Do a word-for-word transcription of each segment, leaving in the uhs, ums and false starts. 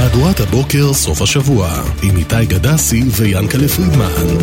מהדורת הבוקר סוף השבוע עם איתי גדסי ויאנקלה פרידמן.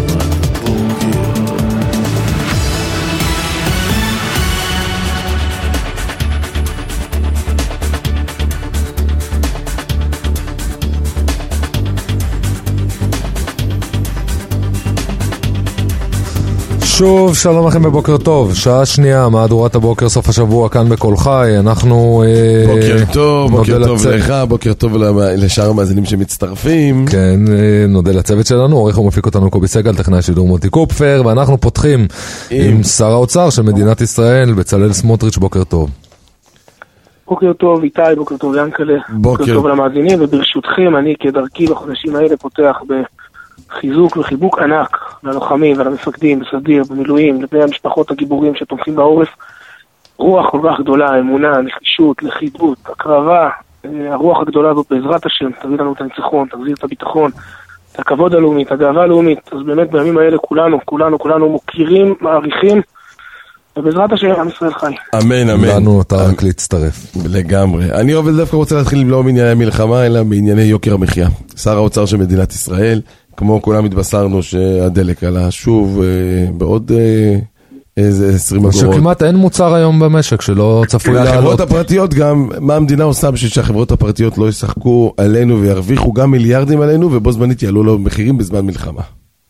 שוב, שלום לכם בבוקר טוב, שעה שנייה, מהדורת הבוקר סוף השבוע כאן בכל חי, אנחנו... בוקר טוב, בוקר טוב לך, בוקר טוב לשאר המאזינים שמצטרפים. כן, נודה לצוות שלנו, עורך ומפיק אותנו קובי סגל, טכנאי שידור מוטי קופפר, ואנחנו פותחים עם שר האוצר של מדינת ישראל, בצלאל סמוטריץ', בוקר טוב. בוקר טוב איתי, בוקר טוב יאנקלה, בוקר טוב למאזינים, וברשותכם אני כדרכי בחודשים האלה פותח ב... חיזוק וחיבוק ענק ללוחמים ולמפקדים בסדיר, במילואים, לבני המשפחות הגיבורים שתומכים בעורף. רוח כל כך גדולה, אמונה, נחישות, לכידות, הקרבה, הרוח הגדולה הזאת בעזרת השם תביא לנו את הניצחון, תחזיר את הביטחון, את הכבוד הלאומי, את הגאווה הלאומית. אז באמת בימים האלה כולנו, כולנו, כולנו מוקירים, מעריכים, ובעזרת השם עם ישראל חי. אמן, אמן. לנו אתה רק להצטרף. לגמרי. אני עובד דווקא רוצה להתחיל לא בענייני המלחמה, אלא בענייני יוקר המחיה. שר האוצר של מדינת ישראל, כמו כולם התבשרנו שהדלק עלה שוב בעוד איזה עשרים אגורות. שכמעט אין מוצר היום במשק שלא צפוי לעלות. החברות הפרטיות גם, מה המדינה עושה בשביל שהחברות הפרטיות לא ישחקו עלינו וירוויחו גם מיליארדים עלינו, ובו זמנית יעלו לו מחירים בזמן מלחמה?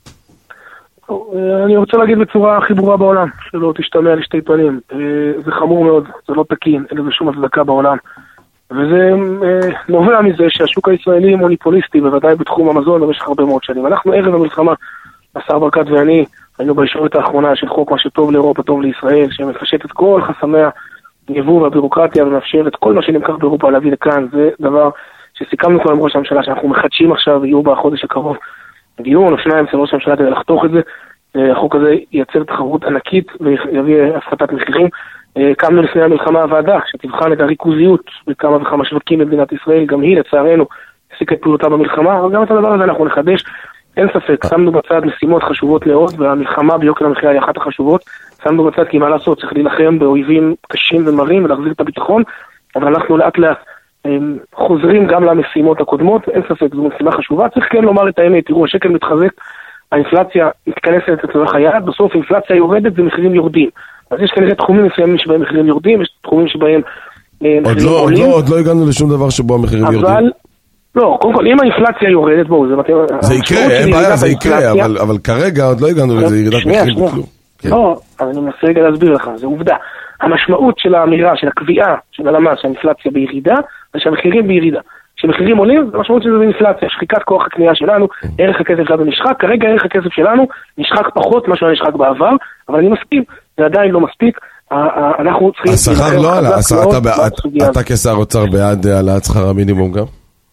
אני רוצה להגיד בצורה הכי ברורה בעולם, שלא תשתמע לשתי פנים. זה חמור מאוד, זה לא תקין, אין לזה שום הצדקה בעולם. וזה נובע מזה שהשוק הישראלי מוניפוליסטי, בוודאי בתחום המזון, במשך הרבה מאוד שנים. אנחנו ערב המלחמה, השר ברקת ואני, היינו בישורת האחרונה של חוק מה שטוב לאירופה, טוב לישראל, שמפשט את כל חסמי היבוא והבירוקרטיה, ומאפשר את כל מה שנמכר באירופה להביא לכאן. זה דבר שסיכמנו כבר עם ראש הממשלה, שאנחנו מחדשים עכשיו, יהיו בחודש הקרוב דיון או שניים אצל ראש הממשלה כדי לחתוך את זה. החוק הזה ייצר תחרות ענקית ויביא הפחתת מחירים. קמנו לפני המלחמה הוועדה שתבחן את הריכוזיות בכמה וכמה שווקים במדינת ישראל, גם היא לצערנו הפסיקה את פעולתה במלחמה, אבל גם את הדבר הזה אנחנו נחדש. אין ספק, שמנו בצד משימות חשובות מאוד, והמלחמה ביוקר המחיה היא אחת החשובות. שמנו בצד כי מה לעשות, צריך להילחם באויבים קשים ומרים ולהחזיר את הביטחון, אבל אנחנו לאט לאט חוזרים גם למשימות הקודמות. אין ספק, זו משימה חשובה. צריך כן לומר את האמת, תראו, השקל מתחזק, האינפלציה מתכנסת לצורך היעד, בסוף האינפלציה יורדת ומחירים יורדים. אז יש כנראה תחומים מסוימים שבהם מחירים יורדים, יש תחומים שבהם מחירים עולים. עוד לא הגענו לשום דבר שבו המחירים יורדים. אבל, לא, קודם כל, אם האינפלציה יורדת, בואו, זה מתאים... זה יקרה, אין בעיה, זה יקרה, אבל כרגע עוד לא הגענו לזה ירידת מחירים בכלום. לא, אבל אני מנסה רגע להסביר לך, זה עובדה. המשמעות של האמירה, של הקביעה, של הלמ"ס, שהאינפלציה בירידה, זה שהמחירים בירידה. כשמחירים עולים, המשמעות של זה אינפלציה, שחיקת כוח הקנייה שלנו, ערך הכסף שלנו נשחק, כרגע ערך הכסף שלנו נשחק פחות ממה שהוא נשחק בעבר, אבל אני מסכים, זה עדיין לא מספיק, אנחנו צריכים... השכר לא עלה, אתה כשר אוצר בעד העלאת שכר המינימום גם?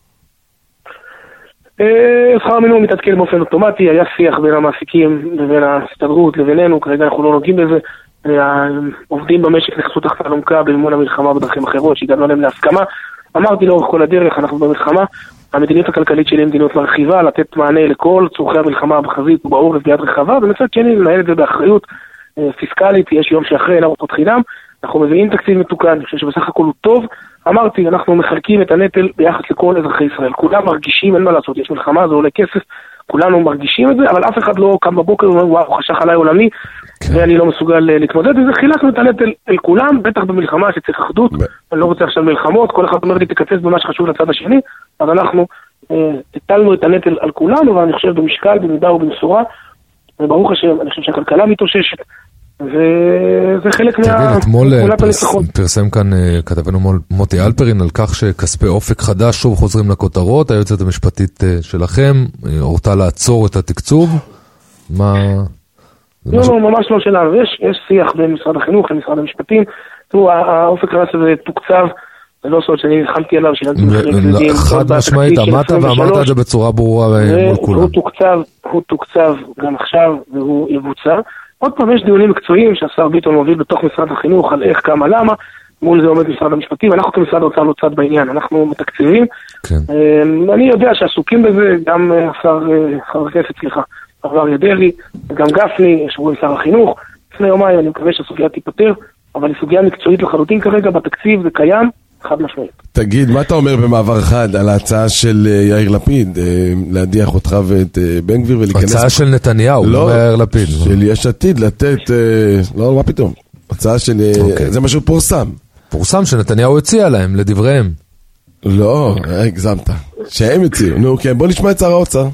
שכר המינימום מתעדכן באופן אוטומטי, היה שיח בין המעסיקים לבין ההסתדרות לבינינו, כרגע אנחנו לא נוגעים בזה, עובדים במשק נכנסו תחת אלונקה במימון המלחמה בדרכים אחרות, שהגענו עליהם להסכמה. אמרתי לאורך כל הדרך, אנחנו במלחמה, המדיניות הכלכלית שלי היא מדיניות מרחיבה, לתת מענה לכל צורכי המלחמה בחזית ובעורף ביד רחבה, ומצד שני לנהל את זה באחריות פיסקלית, יש יום שאחרי, אין ארוחות חינם, אנחנו מביאים תקציב מתוקן, אני חושב שבסך הכל הוא טוב. אמרתי, אנחנו מחלקים את הנטל ביחס לכל אזרחי ישראל, כולם מרגישים, אין מה לעשות, יש מלחמה, זה עולה כסף, כולנו מרגישים את זה, אבל אף אחד לא קם בבוקר ואומר, וואו, חשך עליי עולמי, ואני לא מסוגל להתמודד, וזה חילקנו את הנטל אל כולם, בטח במלחמה שצריך אחדות, אני לא רוצה עכשיו מלחמות, כל אחד אומר לי תקצץ במה שחשוב לצד השני, אז אנחנו הטלנו את הנטל על כולנו, ואני חושב במשקל, במידה ובמשורה, וברוך השם, אני חושב שהכלכלה מתאוששת, וזה חלק מתמונת הניצחון. פרסם כאן כתבנו מוטי אלפרין על כך שכספי אופק חדש שוב חוזרים לכותרות, היועצת המשפטית שלכם הורתה לעצור את התקצוב. מה... לא, לא, ממש לא שלנו. יש, יש שיח בין משרד החינוך למשרד המשפטים. תראו, האופק חדש הזה תוקצב, זה לא סוד שאני נלחמתי עליו, שילמתי מחירים כבדים. חד משמעית, עמדת ואמרת את זה בצורה ברורה מול כולם. הוא תוקצב, הוא תוקצב גם עכשיו, והוא יבוצע. עוד פעם, יש דיונים מקצועיים שהשר ביטון מוביל בתוך משרד החינוך על איך, כמה, למה. מול זה עומד משרד המשפטים. אנחנו כמשרד האוצר לא צד בעניין, אנחנו מתקציבים. אני יודע שעסוקים בזה, גם השר, חבר הכנסת, סליחה, עבר ידרי, גם גפני, ישבו עם שר החינוך. לפני יומיים אני מקווה שהסוגיה תיפטר, אבל היא סוגיה מקצועית לחלוטין כרגע, בתקציב זה קיים, חד משמעית. תגיד, מה אתה אומר במעבר אחד על ההצעה של יאיר לפיד, להדיח אותך ואת בן גביר ולהיכנס... הצעה של נתניהו, לא יאיר לפיד. של יש עתיד לתת, לא, מה פתאום? הצעה של... זה משהו פורסם. פורסם שנתניהו הציע להם, לדבריהם. לא, הגזמת. שהם הציעו. נו, כן, בוא נשמע את שר האוצר.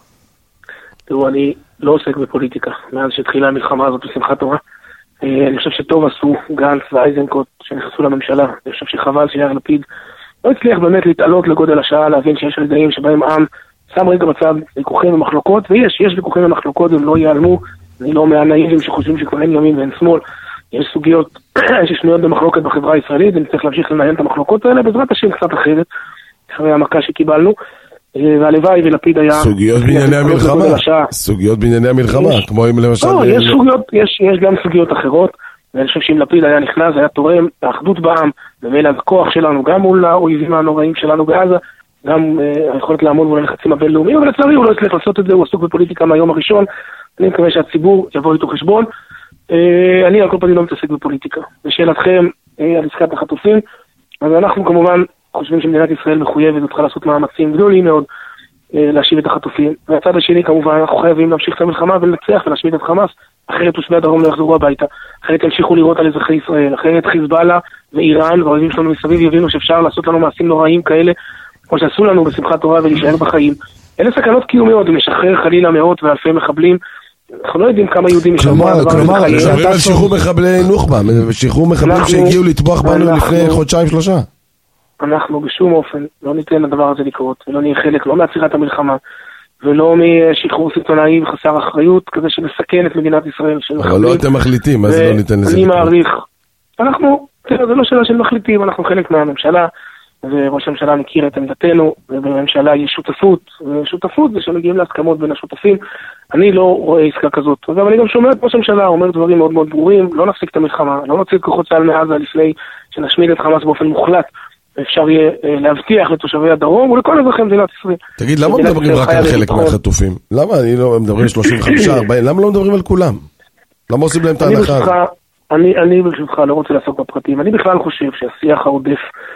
תראו, אני לא עוסק בפוליטיקה. מאז שהתחילה המלחמה הזאת בשמחת תורה. אני חושב שטוב עשו גנץ ואייזנקוט שנכנסו לממשלה. אני חושב שחבל שיאיר לפיד לא הצליח באמת להתעלות לגודל השעה, להבין שיש רגעים שבהם עם שם רגע בצד ויכוחים ומחלוקות, ויש, יש ויכוחים ומחלוקות, הם לא ייעלמו. אני לא מהנאיבים שחושבים שכבר אין ימין ואין שמאל. יש סוגיות ששנויות במחלוקת בחברה הישראלית, ונצטרך להמשיך לנהל את המחלוקות האלה, בעזרת השם קצת אחרת, אחרי המכה שקיבלנו, והלוואי ולפיד היה... סוגיות בענייני המלחמה, סוגיות בענייני המלחמה, כמו אם למשל... לא, יש סוגיות, יש גם סוגיות אחרות, ואני חושב שאם לפיד היה נכנס, היה תורם האחדות בעם, ומילא הכוח שלנו, גם מול האויבים הנוראים שלנו בעזה, גם היכולת לעמוד מול הלחצים הבינלאומיים, אבל לצערי הוא לא הצליח לעשות את זה, הוא עסוק בפוליטיקה מהיום הראשון, אני מקווה שהציבור יבוא איתו חשבון. אני על כל פנים לא מתעסק בפוליטיקה. בשאלתכם על עסקת החטופים, אז אנחנו כמובן חושבים שמדינת ישראל מחויבת וצריכה לעשות מאמצים גדולים מאוד להשיב את החטופים. והצד השני כמובן אנחנו חייבים להמשיך את המלחמה ולנצח ולהשמיד את חמאס, אחרת תושבי הדרום לא יחזרו הביתה, אחרת ימשיכו לראות על אזרחי ישראל, אחרת חיזבאללה ואיראן והאויבים שלנו מסביב יבינו שאפשר לעשות לנו מעשים נוראים כאלה, כמו שעשו לנו בשמחת תורה ולהישאר בחיים. אלה סכנות קיומיות, אם לשחרר חלילה מאות ואלפי מחבלים. אנחנו לא יודעים כמה יהודים יש לנו. כלומר, מדברים על שחרור מחבלי נוח'בה, שחרור מחבלים שהגיעו לטבוח בנו לפני חודשיים שלושה. אנחנו בשום אופן לא ניתן לדבר הזה לקרות, ולא נהיה חלק, לא מעצירת המלחמה, ולא משחרור סיטונאי וחסר אחריות, כזה שמסכן את מדינת ישראל. אבל לא אתם מחליטים, אז לא ניתן לזה לקרות. אני מעריך, אנחנו, זה לא שאלה של מחליטים, אנחנו חלק מהממשלה, וראש הממשלה מכיר את עמדתנו, ובממשלה יש שותפות, ושותפות זה שמגיעים להסכמות בין השותפים. אני לא רואה עסקה כזאת. אבל אני גם שומע את ראש הממשלה, אומר דברים מאוד מאוד ברורים, לא נפסיק את המלחמה, לא נוציא את כוחות צה"ל מעזה לפני שנשמיד את חמאס באופן מוחלט, ואפשר יהיה להבטיח לתושבי הדרום ולכל אזרחי מדינת ישראל. תגיד, למה מדברים רק על חלק מהחטופים? למה? אני לא מדברים שלושים וחמישה ארבעים, למה לא מדברים על כולם? למה עושים להם את ההנחה? אני ברשותך לא רוצה לעסוק בפרטים. אני בכלל חושב שהשיח העודף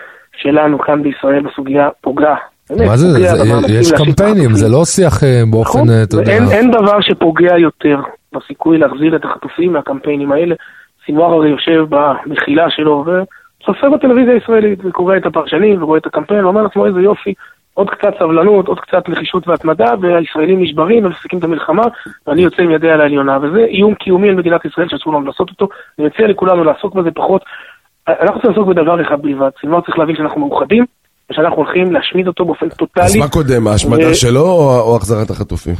שלנו כאן בישראל בסוגיה פוגע. מה זה? יש קמפיינים, זה לא שיח באופן... אין דבר שפוגע יותר בסיכוי להחזיר את החטופים מהקמפיינים האלה. סינואר הרי יושב במחילה שלו וצופה בטלוויזיה הישראלית וקורא את הפרשנים ורואה את הקמפיין ואומר לעצמו איזה יופי, עוד קצת סבלנות, עוד קצת נחישות והתמדה, והישראלים נשברים ומפסיקים את המלחמה, ואני יוצא עם ידי על העליונה, וזה איום קיומי על מדינת ישראל שאסור לנו לעשות אותו. אני מציע לכולנו לעסוק בזה פחות. אנחנו צריכים לעסוק בדבר אחד בלבד. סינואר צריך להבין שאנחנו מאוחדים, ושאנחנו הולכים להשמיד אותו באופן טוטלי. אז מה קודם, ההשמדה שלו או החזרת החטופים?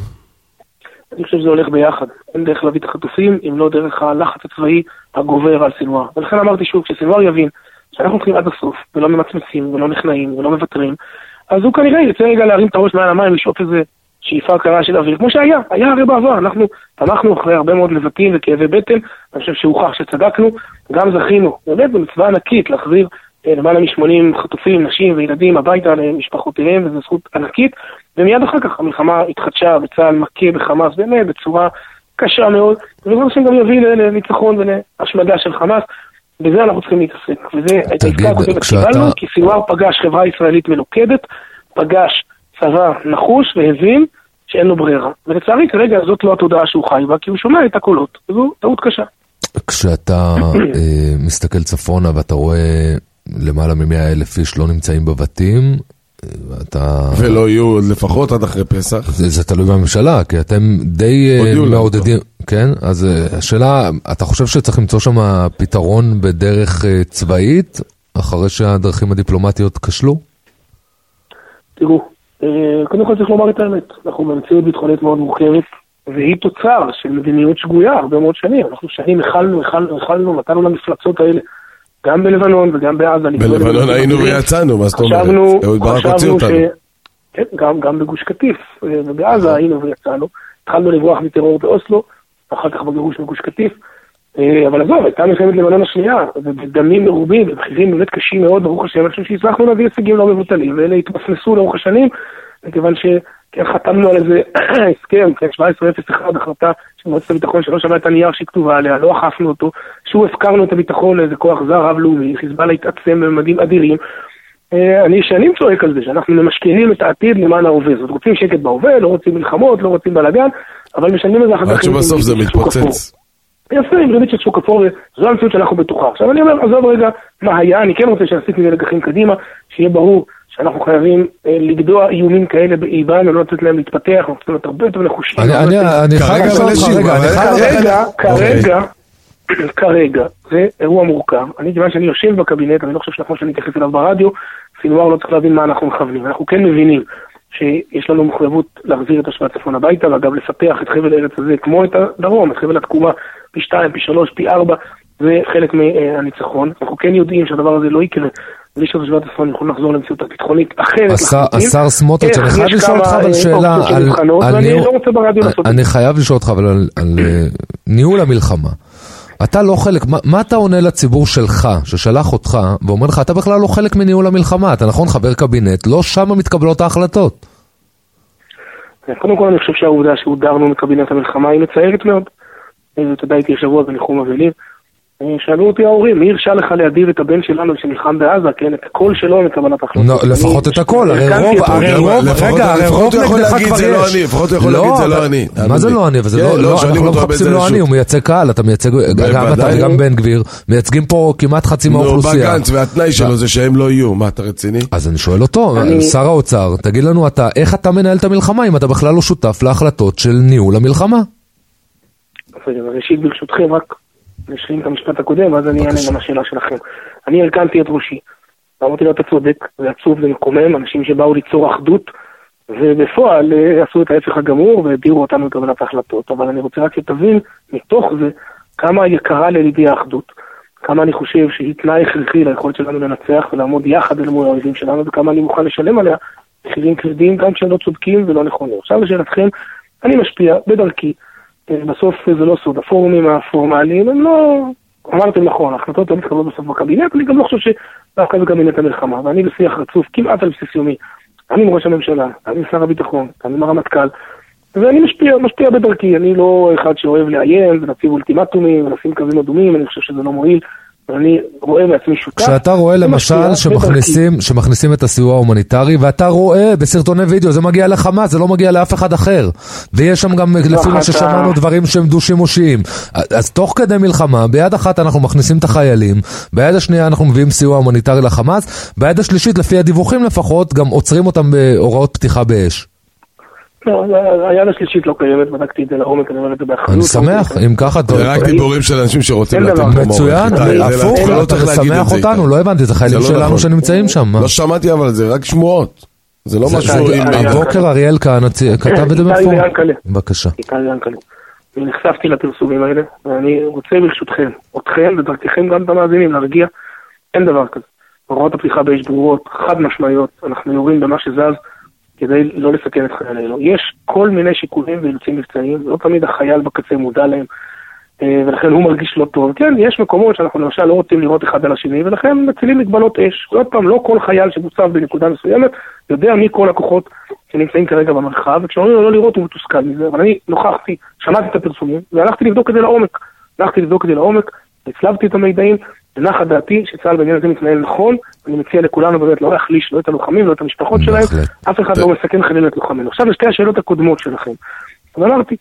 אני חושב שזה הולך ביחד. אין דרך להביא את החטופים, אם לא דרך הלחץ הצבאי הגובר על סינואר. ולכן אמרתי שוב, כשסינואר יבין שאנחנו הולכים עד הסוף, ולא ממצמצים, ולא נכנעים, ולא מוותרים, אז הוא כנראה יצא רגע להרים את הראש מעל המים, לשאוף איזה שאיפה קרה של אוויר, כמו שהיה, היה הרי בעבר, אנחנו תמכנו אחרי הרבה מאוד לבטים וכאבי בטן, אני חושב שהוכח שצדקנו, גם זכינו, באמת במצווה ענקית להחזיר למעלה מ-שמונים חטופים, נשים וילדים הביתה למשפחותיהם, וזו זכות ענקית, ומיד אחר כך המלחמה התחדשה וצה"ל מכה בחמאס באמת בצורה קשה מאוד, ובזמן שגם יביא לניצחון ולהשמדה של חמאס, בזה אנחנו צריכים להתעסק, וזה את העסקה הקודמת קיבלנו, כי סינואר פגש חברה ישראלית מלוכדת, פגש צבא נחוש והבין שאין לו ברירה. ולצערי כרגע זאת לא התודעה שהוא חי בה, כי הוא שומע את הקולות, וזו טעות קשה. כשאתה מסתכל צפונה ואתה רואה למעלה ממאה אלף איש לא נמצאים בבתים, אתה... ולא יהיו לפחות עד אחרי פסח. זה, זה תלוי בממשלה, כי אתם די מעודדים, כן? אז השאלה, אתה חושב שצריך למצוא שם פתרון בדרך צבאית, אחרי שהדרכים הדיפלומטיות כשלו? תראו, קודם כל צריך לומר את האמת, אנחנו במציאות ביטחונית מאוד מורכבת, והיא תוצר של מדיניות שגויה הרבה מאוד שנים, אנחנו שנים החלנו, החלנו, החלנו, נתנו למפלצות האלה, גם בלבנון וגם בעזה. בלבנון היינו ויצאנו, מה זאת אומרת? אהוד ברק הוציא אותנו. כן, גם בגוש קטיף ובעזה היינו ויצאנו. התחלנו לברוח מטרור באוסלו, אחר כך בגירוש מגוש קטיף. אבל עזוב, הייתה מלחמת לבנון השנייה, ובדמים מרובים, במחירים באמת קשים מאוד, ברוך השם, אני חושב שהצלחנו להביא הישגים לא מבוטלים, ואלה התמסמסו לאורך השנים, מכיוון שחתמנו על איזה הסכם, שבע עשרה אפס אחד, החלטה מועצת הביטחון שלא שווה את הנייר שהיא כתובה עליה, לא אכפנו אותו, שוב הפקרנו את הביטחון לאיזה כוח זר רב-לאומי, חיזבאללה התעצם בממדים אדירים. אני שנים צועק על זה, שאנחנו ממשקיעים את העתיד למען ההווה, זאת רוצים שקט בהווה, לא רוצים מלחמות, לא רוצים בלגן, אבל משנים את זה אחר כך. עד שבסוף זה מתפוצץ. יפה, עם ריבית של שוק אפור, וזו המציאות שאנחנו בטוחה. עכשיו אני אומר, עזוב רגע מה היה, אני כן רוצה שנסיק מזה לקחים קדימה, שיהיה ברור שאנחנו חייבים לגדוע איומים כאלה באיבן, ולא לתת להם להתפתח, אנחנו צריכים להיות הרבה יותר נחושים. אני חייב לשאול אותך, רגע, כרגע, כרגע, זה אירוע מורכב. אני כיוון שאני יושב בקבינט, אני לא חושב שנכון שאני אתייחס אליו ברדיו, סינואר לא צריך להבין מה אנחנו מכוונים. אנחנו כן מבינים שיש לנו מחויבות להחזיר את תושבי הצפון הביתה, ואגב לפתח את חבל הארץ הזה כמו את הדרום, את חבל התקומה פי שתיים, פי שלוש, פי ארבע, זה חלק מהניצחון. אנחנו כן יודעים שהדבר הזה לא יקרה, בלי שתושבי הצפון יכולים לחזור למציאות הביטחונית אחרת. השר סמוטריץ', אני חייב לשאול אותך על שאלה, אני חייב לשאול אותך על ניהול המלחמה. אתה לא חלק, מה, מה אתה עונה לציבור שלך, ששלח אותך, ואומר לך, אתה בכלל לא חלק מניהול המלחמה, אתה נכון חבר קבינט, לא שם מתקבלות ההחלטות. קודם כל אני חושב שהעובדה שהודרנו מקבינט המלחמה היא מצערת מאוד. אתה יודע, הייתי שבוע בניחום אבלים, שאלו אותי ההורים, מי הרשה לך להדיר את הבן שלנו שנלחם בעזה, כן, את הקול שלו מקבלת החלטות. לפחות את הקול, הרי רוב, הרי רוב, רגע, הרי רוב נגדך כבר יש. לפחות הוא יכול להגיד זה לא אני. מה זה לא אני? אנחנו לא מחפשים לא אני, הוא מייצג קהל, אתה מייצג, גם אתה וגם בן גביר, מייצגים פה כמעט חצי מהאוכלוסייה. נו, בגנץ, והתנאי שלו זה שהם לא יהיו, מה, אתה רציני? אז אני שואל אותו, שר האוצר, תגיד לנו אתה, איך אתה מנהל את המלחמה אם אתה בכלל לא שותף להחלטות של ניהול המלחמה? ראשית, ברשותכם, רק נשלים את המשפט הקודם, ואז אני אענה גם השאלה שלכם. אני הרכנתי את ראשי, ואמרתי לו, אתה צודק, זה עצוב, זה מקומם, אנשים שבאו ליצור אחדות, ובפועל עשו את ההפך הגמור, והדירו אותנו לקבלת ההחלטות. אבל אני רוצה רק שתבין, מתוך זה, כמה יקרה לליבי האחדות, כמה אני חושב שהיא תנאי הכרחי ליכולת שלנו לנצח ולעמוד יחד אל מול האויבים שלנו, וכמה אני מוכן לשלם עליה מחירים כבדים, גם שהם לא צודקים ולא נכונים. עכשיו לשאלתכם, אני משפיע בדרכי, בסוף זה לא סוד, הפורומים הפורמליים הם לא, אמרתם נכון, ההחלטות לא מתקבלות בסוף בקבינט, אני גם לא חושב שדווקא בקבינט המלחמה, ואני בשיח רצוף כמעט על בסיס יומי, אני עם ראש הממשלה, אני עם שר הביטחון, אני עם הרמטכ"ל, ואני משפיע, משפיע בדרכי, אני לא אחד שאוהב לאיים ולהציב אולטימטומים ולשים קווים אדומים, אני חושב שזה לא מועיל, ואני רואה מעצמי שותף. כשאתה רואה למשל שמכניסים, שמכניסים את הסיוע ההומניטרי, ואתה רואה בסרטוני וידאו, זה מגיע לחמאס, זה לא מגיע לאף אחד אחר. ויש שם גם, לפי מה ששמענו, דברים שהם דו-שימושיים. אז תוך כדי מלחמה, ביד אחת אנחנו מכניסים את החיילים, ביד השנייה אנחנו מביאים סיוע הומניטרי לחמאס, ביד השלישית, לפי הדיווחים לפחות, גם עוצרים אותם בהוראות פתיחה באש. לא, היד השלישית לא קיימת, בדקתי את זה לעומק, אני אומר את זה באחריות. אני שמח, אם ככה... זה רק דיבורים של אנשים שרוצים לתת כמו... מצוין, הפוך, אתה שמח אותנו, לא הבנתי, זה חיילים שלנו שנמצאים שם. לא שמעתי אבל זה רק שמועות. זה לא משהו... הבוקר אריאל כתב את זה בפור. בבקשה. אני נחשפתי לפרסומים האלה, ואני רוצה ברשותכם, אתכם ודרככם גם את המאזינים, להרגיע, אין דבר כזה. הוראות הפתיחה באש ברורות, חד משמעיות, אנחנו יורים במה שזז, כדי לא לסכן את חיילינו. יש כל מיני שיקולים ואילוצים מבצעיים, לא תמיד החייל בקצה מודע להם, ולכן הוא מרגיש לא טוב. כן, יש מקומות שאנחנו למשל לא רוצים לראות אחד על השני, ולכן מצילים מגבלות אש. עוד פעם, לא כל חייל שמוצב בנקודה מסוימת, יודע מי כל הכוחות שנמצאים כרגע במרחב, וכשאומרים לו לא לראות הוא מתוסכל מזה, אבל אני נוכחתי, שמעתי את הפרסומים, והלכתי לבדוק את זה לעומק. הלכתי לבדוק את זה לעומק, הצלבתי את המידעים, ונחה דעתי שצה"ל בעניין הזה מתנהל נכון, אני מציע לכולנו באמת לא להחליש, לא את הלוחמים, לא את המשפחות שלהם, אף אחד לא מסכן חלילה את לוחמינו. עכשיו לשתי השאלות הקודמות שלכם. אז אמרתי,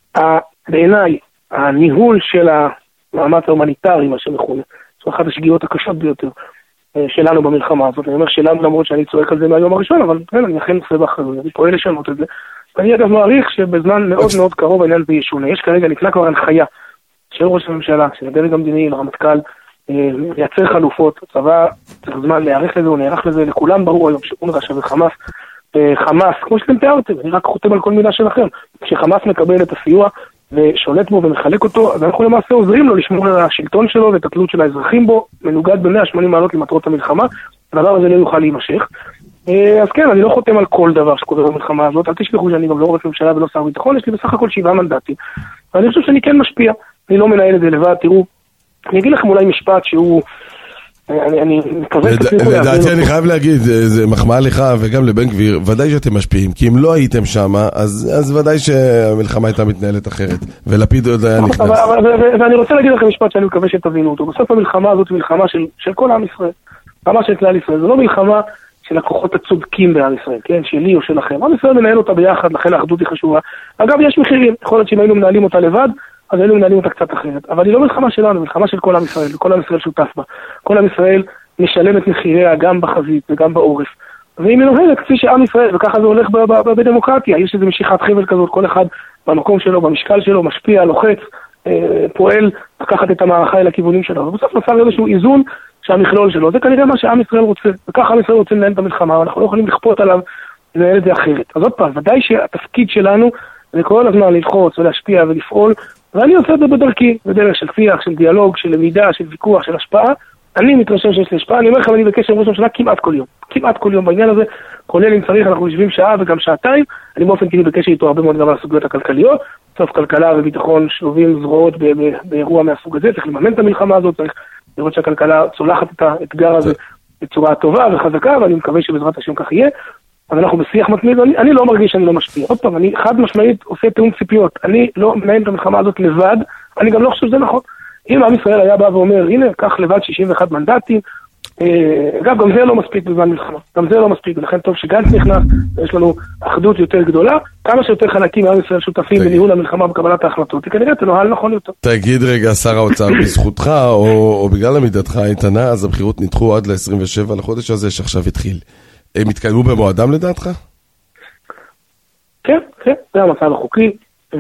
בעיניי, הניהול של המאמץ ההומניטרי, מה שמכונה, זו אחת השגיאות הקשות ביותר שלנו במלחמה הזאת. אני אומר שלנו למרות שאני צועק על זה מהיום הראשון, אבל אני אכן נושא באחריות, אני פועל לשנות את זה. ואני אגב מעריך שבזמן מאוד מאוד קרוב העניין זה ישונה. יש כרגע ניתנה כבר הנחיה של ראש הממשלה, של הדרג המדיני, לרמטכ"ל, לייצר חלופות, הצבא צריך זמן להיערך לזה, הוא נערך לזה, לכולם ברור היום שאונר"א שווה חמאס, חמאס, כמו שאתם תיארתם, אני רק חותם על כל מילה שלכם, כשחמאס מקבל את הסיוע ושולט בו ומחלק אותו, אז אנחנו למעשה עוזרים לו לשמור על השלטון שלו ואת התלות של האזרחים בו, מנוגד ב-מאה ושמונים מעלות למטרות המלחמה, הדבר הזה לא יוכל להימשך. אז כן, אני לא חותם על כל דבר שקורה במלחמה הזאת, אל תשכחו שאני גם לא ראש ממשלה ולא שר ביטחון, יש לי בסך הכל שבעה מנדטים, ואני חושב שאני כן משפיע, אני לא מנהל את זה לבד, תראו, אני אגיד לכם אולי משפט שהוא אני מקווה... לדעתי אני חייב להגיד, זה מחמאה לך וגם לבן גביר, ודאי שאתם משפיעים, כי אם לא הייתם שם, אז ודאי שהמלחמה הייתה מתנהלת אחרת, ולפיד עוד היה נכנס. ואני רוצה להגיד לכם משפט שאני מקווה שתבינו אותו. בסוף המלחמה הזאת מלחמה של כל עם ישראל, מלחמה של כלל ישראל, זו לא מלחמה של הכוחות הצודקים בעם ישראל, כן, שלי או שלכם. עם ישראל מנהל אותה ביחד, לכן האחדות היא חשובה. אגב, יש מחירים, יכול להיות שאם היינו מנהלים אותה לבד, אז היינו מנהלים אותה קצת אחרת. אבל היא לא מלחמה שלנו, מלחמה של כל עם ישראל, וכל עם ישראל שותף בה. כל עם ישראל משלם את מחיריה גם בחזית וגם בעורף. והיא מנוהלת כפי שעם ישראל, וככה זה הולך בדמוקרטיה. יש איזו משיכת חבל כזאת, כל אחד במקום שלו, במשקל שלו, משפיע, לוחץ, פועל, לקחת את המערכה אל הכיוונים שלו. ובסוף נוצר איזשהו איזון שהמכלול שלו. זה כנראה מה שעם ישראל רוצה. וככה עם ישראל רוצה לנהל את המלחמה, אנחנו לא יכולים לכפות עליו לנהל את זה אחרת. אז עוד פעם, ודאי שהתפקיד שלנו זה כל הזמן ללחוץ ולהשפיע ולפעול, ואני עושה את זה בדרכי, בדרך של שיח, של דיאלוג, של למידה, של ויכוח, של השפעה. אני מתרשם שיש לי השפעה, אני אומר לכם, אני בקשר עם ראש הממשלה כמעט כל יום. כמעט כל יום בעניין הזה, כולל אם צריך, אנחנו יושבים שעה וגם שעתיים, אני באופן כלי בקשר איתו הרבה מאוד גם על הסוגיות הכלכליות, סוף כלכלה וביטחון שלובים זרועות באירוע מהסוג הזה, צריך לממן את המלחמה הזאת, צריך לראות שהכלכלה צולחת את האתגר הזה בצורה טובה וחזקה, ואני מקווה שבעזרת השם כך יהיה. אז אנחנו בשיח מתמיד, אני, אני לא מרגיש שאני לא משפיע. עוד פעם, אני חד משמעית עושה תאום ציפיות. אני לא מנהל את המלחמה הזאת לבד, אני גם לא חושב שזה נכון. אם עם ישראל היה בא ואומר, הנה, קח לבד שישים ואחד מנדטים, אגב, גם זה לא מספיק בזמן מלחמה. גם זה לא מספיק, ולכן טוב שגנץ נכנס, יש לנו אחדות יותר גדולה, כמה שיותר חלקים מעם ישראל שותפים בניהול המלחמה ובקבלת ההחלטות, וכנראה תנוהל נכון יותר. תגיד רגע, שר האוצר, בזכותך או, או בגלל עמידתך האיתנה, אז הבחירות נדחו עד ל-עשרים ושבעה לחודש הזה שעכשיו התחיל. הם התקיימו במועדם לדעתך? כן, כן, זה המצב החוקי.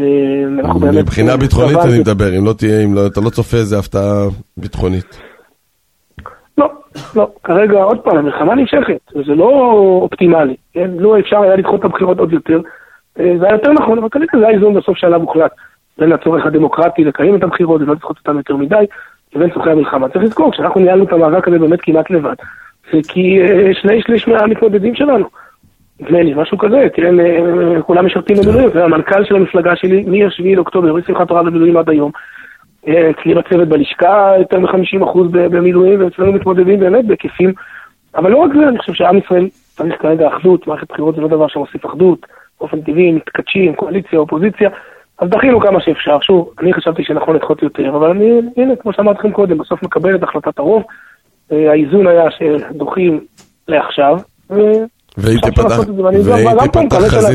מבחינה ביטחונית אני מדבר, אם לא תהיה, אם אתה לא צופה איזה הפתעה ביטחונית. לא, לא, כרגע עוד פעם, המלחמה נמשכת, וזה לא אופטימלי, כן? לא אפשר היה לדחות את הבחירות עוד יותר, זה היה יותר נכון, אבל כרגע זה האיזון בסוף שעליו הוחלט, בין הצורך הדמוקרטי לקיים את הבחירות ולא לדחות אותם יותר מדי, לבין צורכי המלחמה. צריך לזכור, כשאנחנו ניהלנו את המאבק הזה באמת כמעט לבד, זה כי שני שליש מהמתמודדים שלנו, נדמה לי, משהו כזה, תראה, כולם משרתים במילואים, והמנכ"ל של המפלגה שלי, מ-השביעי לאוקטובר, בשמחת תורה במילואים עד היום, אצלי בצוות בלשכה, יותר מ-חמישים אחוז במילואים, ואצלנו מתמודדים באמת בהיקפים, אבל לא רק זה, אני חושב שעם ישראל צריך כרגע אחדות, מערכת בחירות זה לא דבר שמוסיף אחדות, באופן טבעי, מתקדשים, קואליציה, אופוזיציה, אז דחינו כמה שאפשר, שוב, אני חשבתי שנכון לדחות יותר, אבל אני, הנה, כמו שאמרתי לכם קודם, בסוף מקבל את החלטת הרוב, האיזון היה שדוחים לעכשיו, והיא תפתח חזית.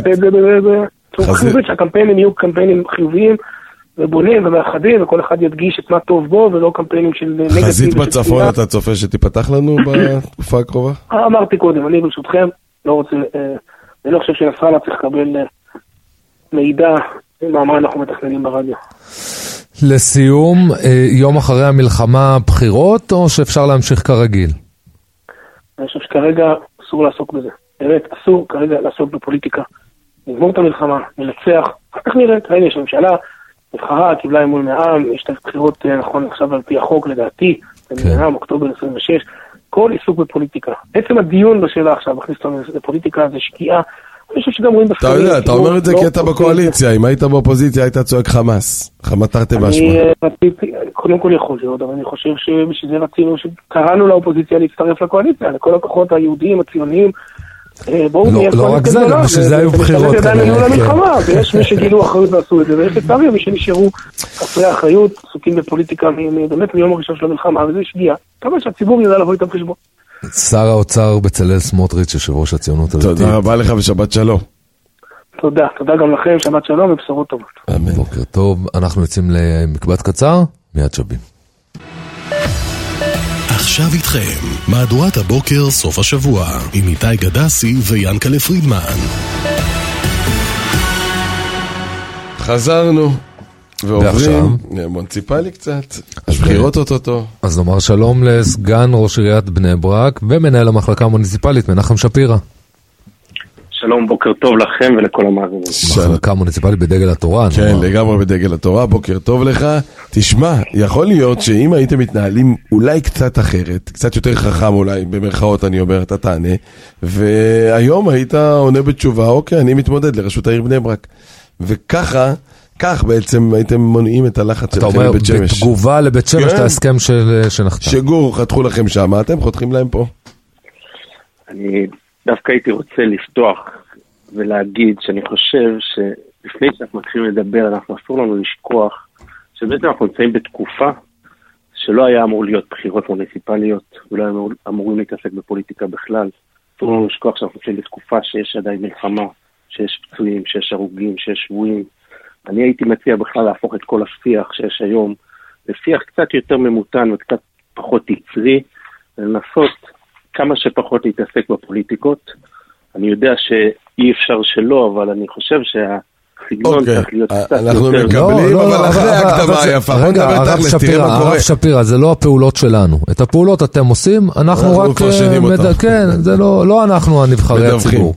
חזית שהקמפיינים יהיו קמפיינים חיוביים ובונים ומאחדים, וכל אחד ידגיש את מה טוב בו, ולא קמפיינים של נגד. חזית בצפון אתה צופה שתפתח לנו בתקופה הקרובה? אמרתי קודם, אני ברשותכם לא רוצה, אני לא חושב שנסראללה צריך לקבל מידע מה אנחנו מתכננים ברדיו. לסיום, יום אחרי המלחמה בחירות, או שאפשר להמשיך כרגיל? אני חושב שכרגע אסור לעסוק בזה. באמת, אסור כרגע לעסוק בפוליטיקה. נגמור את המלחמה, נלצח, אחר כך נראה, כרגע יש ממשלה, נבחרה, קיבלה אמון מהעם, יש את הבחירות, נכון, עכשיו על פי החוק לדעתי, במדינה, אוקטובר עשרים ושש, כל עיסוק בפוליטיקה. עצם הדיון בשאלה עכשיו, מכניס אותנו לפוליטיקה, זה שקיעה, אני חושב שגם רואים בספרים. אתה יודע, אתה אומר את זה כי אתה בקואליציה, אם היית באופוזיציה היית צועק חמאס, חמת תרתי משמע. קודם כל יכול להיות, אבל אני חושב שבשביל זה רצינו, שקראנו לאופוזיציה להצטרף לקואליציה, לכל הכוחות היהודיים, הציוניים, לא רק זה, גם בשביל זה היו בחירות כנראה. ויש מי שגילו אחריות ועשו את זה, ויש לצערי מי שנשארו חסרי אחריות, עסוקים בפוליטיקה באמת מיום הראשון של המלחמה, וזה שגיאה. כמה שהציבור ידע לבוא איתם חשבון. שר האוצר בצלאל סמוטריץ', יושב ראש הציונות הדתית. תודה רבה לך ושבת שלום. תודה, תודה גם לכם, שבת שלום ובשורות טובות. אמן. בוקר טוב, אנחנו יוצאים למקבץ קצר, מיד שבים. עכשיו איתכם, מהדורת הבוקר סוף השבוע, עם איתי גדסי ויאנקלה פרידמן. חזרנו. ועוברים, מונציפלי קצת, יש בחירות אוטוטו. אז נאמר שלום לסגן ראש עיריית בני ברק ומנהל המחלקה המוניציפלית, מנחם שפירא. שלום, בוקר טוב לכם ולכל המאזינים. מחלקה מוניציפלית בדגל התורה. כן, לגמרי בדגל התורה, בוקר טוב לך. תשמע, יכול להיות שאם הייתם מתנהלים אולי קצת אחרת, קצת יותר חכם אולי, במרכאות אני אומר, אתה תענה, והיום היית עונה בתשובה, אוקיי, אני מתמודד לרשות העיר בני ברק. וככה, כך בעצם הייתם מונעים את הלחץ שלכם לבית שמש. אתה אומר, בתגובה לבית שמש, את ההסכם שנחתם. שגור חתכו לכם שם, אתם חותכים להם פה. אני דווקא הייתי רוצה לפתוח ולהגיד שאני חושב שלפני שאנחנו מתחילים לדבר, אנחנו אסור לנו לשכוח שבעצם אנחנו נמצאים בתקופה שלא היה אמור להיות בחירות מוניציפליות, ולא היה אמורים להתעסק בפוליטיקה בכלל. אסור לנו לשכוח שאנחנו נמצאים בתקופה שיש עדיין מלחמה, שיש פצועים, שיש הרוגים, שיש שבויים. אני הייתי מציע בכלל להפוך את כל השיח שיש היום לשיח קצת יותר ממותן וקצת פחות יצרי, ולנסות כמה שפחות להתעסק בפוליטיקות. אני יודע שאי אפשר שלא, אבל אני חושב שהסגנון צריך להיות קצת יותר... אנחנו מקבלים, אבל אחרי ההקדמה היפה. רגע, הרב שפירא, הרב שפירא, זה לא הפעולות שלנו. את הפעולות אתם עושים, אנחנו רק... כן, זה לא אנחנו הנבחרי הציבור.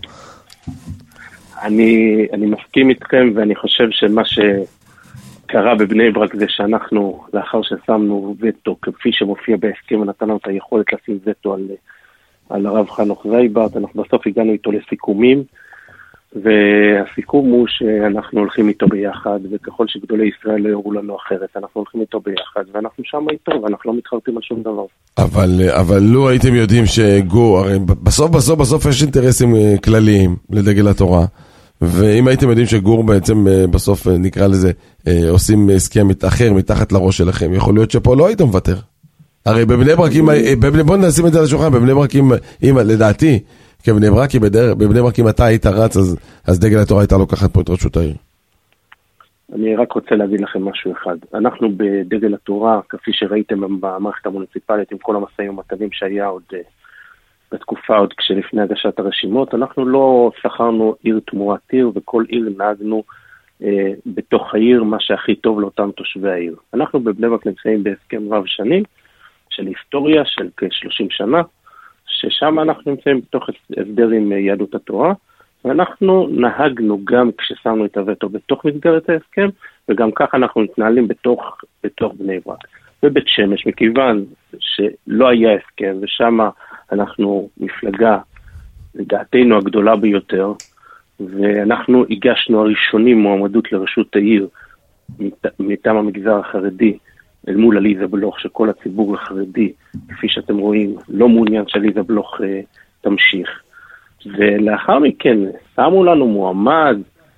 אני, אני מסכים איתכם, ואני חושב שמה שקרה בבני ברק זה שאנחנו, לאחר ששמנו וטו, כפי שמופיע בהסכם, ונתן לנו את היכולת לשים וטו על, על הרב חנוך זייברט, אנחנו בסוף הגענו איתו לסיכומים, והסיכום הוא שאנחנו הולכים איתו ביחד, וככל שגדולי ישראל לא יורו לנו אחרת, אנחנו הולכים איתו ביחד, ואנחנו שם איתו, ואנחנו לא מתחרטים על שום דבר. אבל, אבל לא הייתם יודעים שגור, הרי בסוף בסוף בסוף יש אינטרסים כלליים לדגל התורה, ואם הייתם יודעים שגור בעצם בסוף נקרא לזה, עושים הסכם אחר מתחת לראש שלכם, יכול להיות שפה לא הייתם מוותר. הרי בבני ברק, בוא נשים את זה על השולחן, בבני ברק, אם לדעתי, כבני ברק, בבני ברק אם אתה היית רץ, אז דגל התורה הייתה לוקחת פה את רשות העיר. אני רק רוצה להגיד לכם משהו אחד. אנחנו בדגל התורה, כפי שראיתם במערכת המוניציפלית, עם כל המשאים ומתנים שהיה עוד בתקופה, עוד כשלפני הגשת הרשימות, אנחנו לא שכרנו עיר תמורת עיר, וכל עיר נהגנו אה, בתוך העיר מה שהכי טוב לאותם תושבי העיר. אנחנו בבני ברק נמצאים בהסכם רב שנים, של היסטוריה של כ-שלושים שנה, ששם אנחנו נמצאים בתוך הסדר עם יהדות התורה, ואנחנו נהגנו גם כששמנו את הווטו בתוך מסגרת ההסכם, וגם ככה אנחנו מתנהלים בתוך, בתוך בני ברק. בבית שמש, מכיוון שלא היה הסכם, ושם אנחנו מפלגה, לדעתנו הגדולה ביותר, ואנחנו הגשנו הראשונים מועמדות לרשות העיר, מטעם המגזר החרדי, אל מול עליזה בלוך, שכל הציבור החרדי, כפי שאתם רואים, לא מעוניין שעליזה בלוך אה, תמשיך. ולאחר מכן, שמו לנו מועמד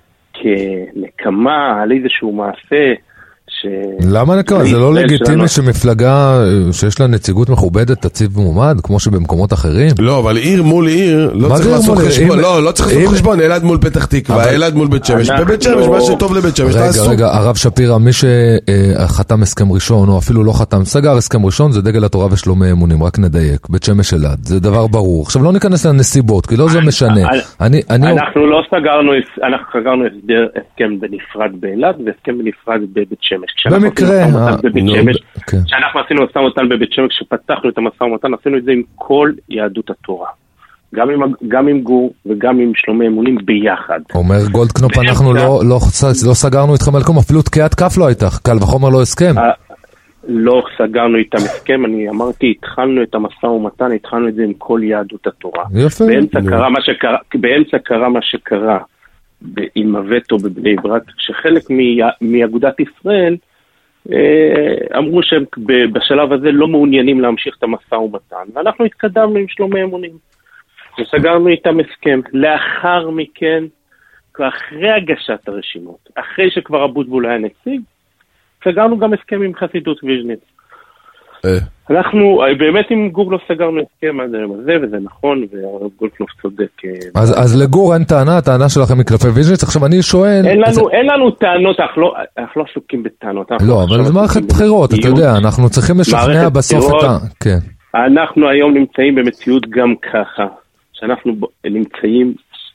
כנקמה על איזשהו מעשה, ש... למה נקמה? זה לא לגיטימי שמפלגה שיש לה נציגות מכובדת תציב מועמד, כמו שבמקומות אחרים? לא, אבל עיר מול עיר, לא צריך לעשות חשבון, לא, לא צריך לעשות חשבון, אלעד מול פתח תקווה, אלעד מול בית שמש, בבית שמש, מה שטוב לבית שמש, תעשו. רגע, רגע, הרב שפירא, מי שחתם הסכם ראשון, או אפילו לא חתם, סגר הסכם ראשון, זה דגל התורה ושלומי אמונים, רק נדייק, בית שמש אלעד, זה דבר ברור. עכשיו לא ניכנס לנסיבות, כי לא זה משנה. אנחנו לא סגרנו, אנחנו סגרנו הסכם בנפרד באלעד, והסכם בנפרד בבית שמש. במקרה, כשאנחנו עשינו משא ומתן בבית שמש, כשפתחנו את המשא ומתן, עשינו את זה עם כל יהדות התורה. גם עם גור וגם עם שלומי אמונים ביחד. אומר גולדקנופ, אנחנו לא סגרנו איתכם על כלום, אפילו תקיעת כף לא הייתה, קל וחומר לא הסכם. לא סגרנו איתם הסכם, אני אמרתי, התחלנו את המשא ומתן, התחלנו את זה עם כל יהדות התורה. יפה. באמצע קרה מה שקרה. עם הווטו בבני ברק, שחלק מאגודת ישראל אמרו שהם בשלב הזה לא מעוניינים להמשיך את המשא ומתן, ואנחנו התקדמנו עם שלומי אמונים וסגרנו איתם הסכם. לאחר מכן, אחרי הגשת הרשימות, אחרי שכבר אבוטבול היה נציג, סגרנו גם הסכם עם חסידות ויז'ניץ. אנחנו באמת עם גור לא סגרנו הסכם הזה, וזה נכון, וגולדקנופ צודק. אז לגור אין טענה, הטענה שלכם היא כלפי ויז'ניץ. עכשיו אני שואל... אין לנו טענות, אנחנו לא עסוקים בטענות. לא, אבל זה מערכת בחירות, אתה יודע, אנחנו צריכים לשכנע בסוף את ה... אנחנו היום נמצאים במציאות גם ככה, שאנחנו נמצאים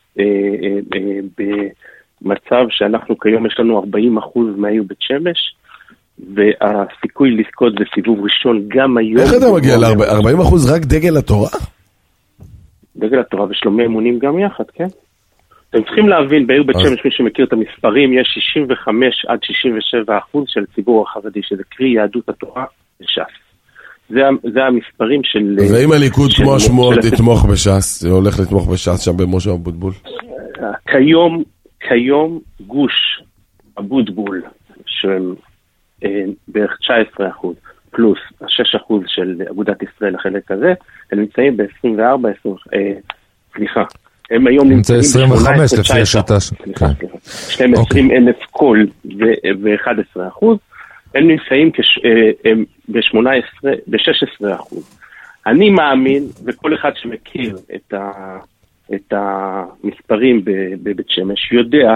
במצב שאנחנו כיום יש לנו ארבעים אחוז מהעיר בית שמש, והסיכוי לזכות בסיבוב ראשון גם היום... איך אתה מגיע ל-ארבעים אחוז רק דגל התורה? דגל התורה ושלומי אמונים גם יחד, כן? אתם צריכים להבין, בעיר בית שמש, מי שמכיר את המספרים, יש שישים וחמש עד שישים ושבע אחוז של ציבור החרדי, שזה קרי יהדות התורה וש"ס. זה המספרים של... ואם הליכוד כמו השמועות יתמוך בש"ס, הולך לתמוך בש"ס שם במשה אבוטבול? כיום, כיום גוש הבוטבול, שהם בערך תשע עשרה אחוז, פלוס ה-שש אחוז של אגודת ישראל החלק הזה, הם נמצאים ב-עשרים וארבע, סליחה, הם היום נמצאים עשרים וחמש לפי השיטה. סליחה, סליחה. יש להם עשרים אלף קול ו-אחד עשר אחוז, הם נמצאים ב-שמונה עשרה, ב-שש עשרה אחוז. אני מאמין, וכל אחד שמכיר את ה... את המספרים בבית שמש, יודע